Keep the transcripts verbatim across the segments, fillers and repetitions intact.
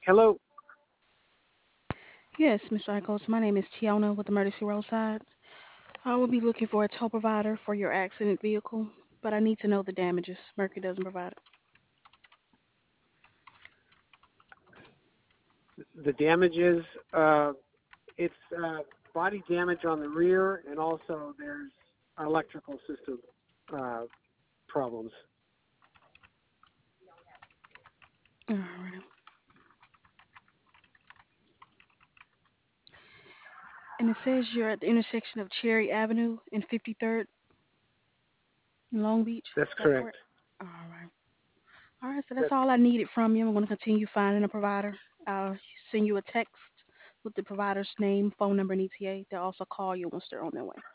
Hello. Yes, mister Echoes. My name is Tiona with Emergency Roadside. I will be looking for a tow provider for your accident vehicle, but I need to know the damages. Mercury doesn't provide it. The damages, uh, it's uh, body damage on the rear, and also there's electrical system uh, problems. Alright. And it says you're at the intersection of Cherry Avenue and fifty-third in Long Beach. That's Is that correct. correct? Alright. Alright, so that's That's all I needed from you. I'm going to continue finding a provider. I'll send you a text with the provider's name, phone number, and E T A. They'll also call you once they're on their way.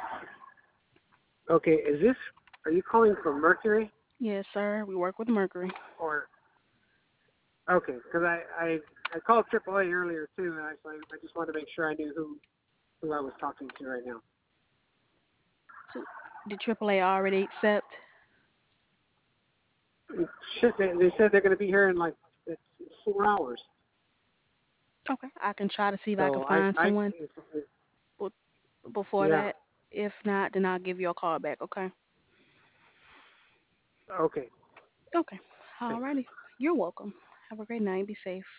okay. Is this? Are you calling from Mercury Yes, sir. We work with Mercury. or? Okay, because I, I I called triple A earlier too, and I so I I just wanted to make sure I knew who who I was talking to right now. So, did triple A already accept? Shit, they, they said they're going to be here in like it's four hours. Okay. I can try to see if I can So I find I someone be- before yeah. that. If not, then I'll give you a call back, okay? Okay. Okay. Thanks. Alrighty. You're welcome. Have a great night. Be safe.